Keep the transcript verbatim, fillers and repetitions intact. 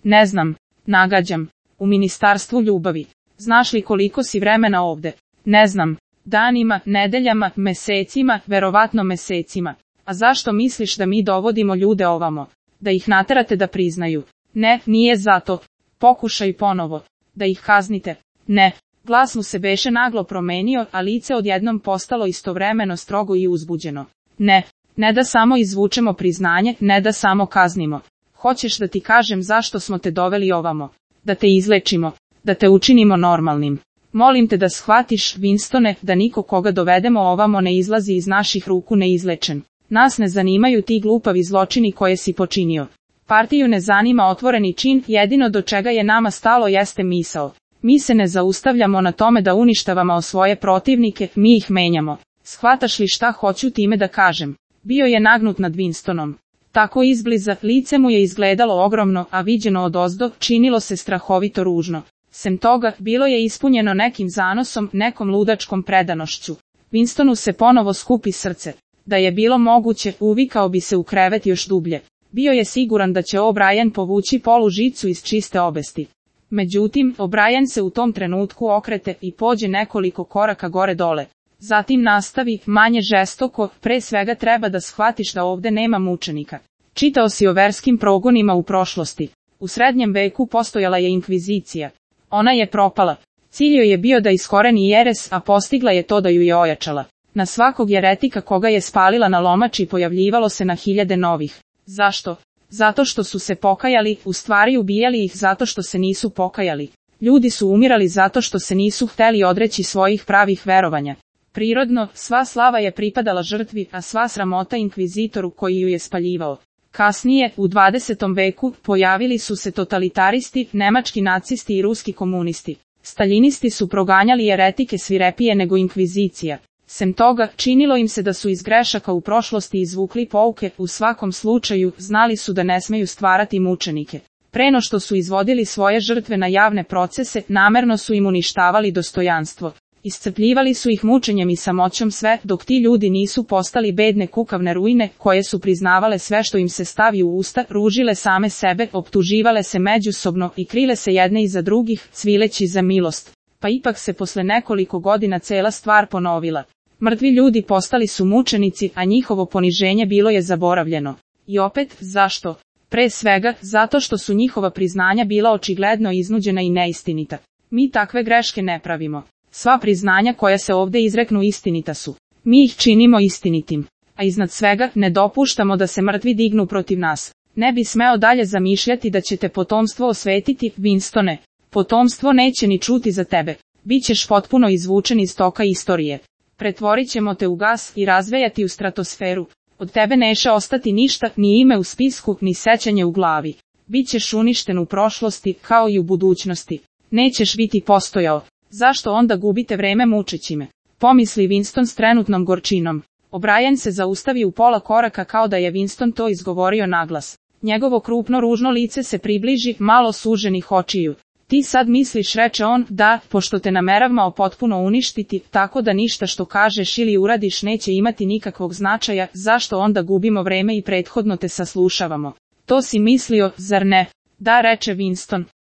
Ne znam, nagađam. U ministarstvu ljubavi. Znaš li koliko si vremena ovde? Ne znam. Danima, nedeljama, mesecima, verovatno mesecima. A zašto misliš da mi dovodimo ljude ovamo? Da ih naterate da priznaju? Ne, nije zato. Pokušaj ponovo. Da ih kaznite? Ne. Glas mu se beše naglo promenio, a lice odjednom postalo istovremeno strogo i uzbuđeno. Ne. Ne da samo izvučemo priznanje, ne da samo kaznimo. Hoćeš da ti kažem zašto smo te doveli ovamo? Da te izlečimo. Da te učinimo normalnim. Molim te da shvatiš, Winstone, da niko koga dovedemo ovamo ne izlazi iz naših ruku neizlečen. Nas ne zanimaju ti glupavi zločini koje si počinio. Partiju ne zanima otvoreni čin, jedino do čega je nama stalo jeste misao. Mi se ne zaustavljamo na tome da uništavamo svoje protivnike, mi ih menjamo. Shvataš li šta hoću time da kažem? Bio je nagnut nad Winstonom. Tako izbliza, lice mu je izgledalo ogromno, a viđeno odozdo, činilo se strahovito ružno. Sem toga, bilo je ispunjeno nekim zanosom, nekom ludačkom predanošću. Winstonu se ponovo skupi srce. Da je bilo moguće, uvikao bi se u krevet još dublje. Bio je siguran da će O'Brien povući polu žicu iz čiste obesti. Međutim, O'Brien se u tom trenutku okrete i pođe nekoliko koraka gore dole. Zatim nastavi, manje žestoko, pre svega treba da shvatiš da ovde nema mučenika. Čitao si o verskim progonima u prošlosti. U srednjem veku postojala je inkvizicija. Ona je propala. Cilj joj je bio da iskoreni jeres, a postigla je to da ju je ojačala. Na svakog jeretika koga je spalila na lomači pojavljivalo se na hiljade novih. Zašto? Zato što su se pokajali, u stvari ubijali ih zato što se nisu pokajali. Ljudi su umirali zato što se nisu hteli odreći svojih pravih verovanja. Prirodno, sva slava je pripadala žrtvi, a sva sramota inkvizitoru koji ju je spaljivao. Kasnije, u dvadesetom veku, pojavili su se totalitaristi, nemački nacisti i ruski komunisti. Staljinisti su proganjali jeretike svirepije nego inkvizicija. Sem toga, činilo im se da su iz grešaka u prošlosti izvukli pouke, u svakom slučaju, znali su da ne smeju stvarati mučenike. Preno što su izvodili svoje žrtve na javne procese, namerno su im uništavali dostojanstvo. Iscrpljivali su ih mučenjem i samoćom sve, dok ti ljudi nisu postali bedne kukavne ruine, koje su priznavale sve što im se stavi u usta, ružile same sebe, optuživale se međusobno i krile se jedne iza drugih, cvileći za milost. Pa ipak se posle nekoliko godina cela stvar ponovila. Mrtvi ljudi postali su mučenici, a njihovo poniženje bilo je zaboravljeno. I opet, zašto? Pre svega, zato što su njihova priznanja bila očigledno iznuđena i neistinita. Mi takve greške ne pravimo. Sva priznanja koja se ovde izreknu istinita su. Mi ih činimo istinitim. A iznad svega, ne dopuštamo da se mrtvi dignu protiv nas. Ne bi smeo dalje zamišljati da će te potomstvo osvetiti, Winstone. Potomstvo neće ni čuti za tebe. Bićeš potpuno izvučen iz toka istorije. Pretvorit ćemo te u gas i razvejati u stratosferu. Od tebe neće ostati ništa, ni ime u spisku, ni sećanje u glavi. Bićeš uništen u prošlosti, kao i u budućnosti. Nećeš biti postojao. Zašto onda gubite vreme mučeći me? Pomisli Winston s trenutnom gorčinom. O'Brien se zaustavi u pola koraka kao da je Winston to izgovorio naglas. Njegovo krupno ružno lice se približi, malo suženih očiju. Ti sad misliš, reče on, da, pošto te nameravamo potpuno uništiti, tako da ništa što kažeš ili uradiš neće imati nikakvog značaja, zašto onda gubimo vreme i prethodno te saslušavamo? To si mislio, zar ne? Da, reče Winston.